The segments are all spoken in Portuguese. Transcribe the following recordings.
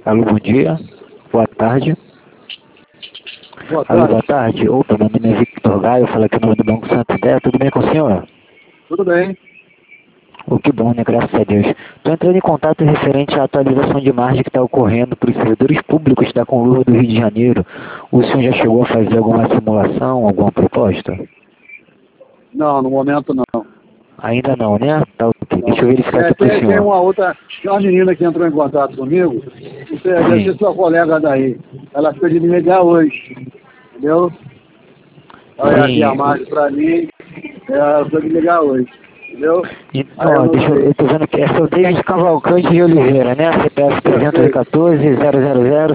Alô, bom dia. Boa tarde. Boa Alô, tarde. boa tarde. Opa, meu nome é Victor Gaio, eu falo aqui no nome do Banco Santander. Tudo bem com o senhor? Tudo bem? Oh, que bom, né? Graças a Deus. Estou entrando em contato referente à atualização de margem que está ocorrendo para os servidores públicos da Conlur do Rio de Janeiro. O senhor já chegou a fazer alguma simulação, alguma proposta? Não, no momento não. Ainda não, né? Tá ok. Não. Deixa eu verificar aqui para o Tem senhor. uma outra, tem uma menina que entrou em contato comigo, você deve ser sua colega daí. Ela ficou de me ligar hoje, entendeu? Ela ia Sim. enviar mais pra mim, ela ficou de me ligar hoje, entendeu? Aí Então, eu ó, não sei. eu tô vendo que é o David Cavalcante de Oliveira, né? CPF Perfeito.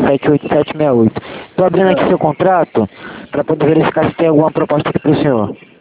314-000-7868. Tô abrindo aqui seu contrato para poder verificar se tem alguma proposta aqui pro senhor.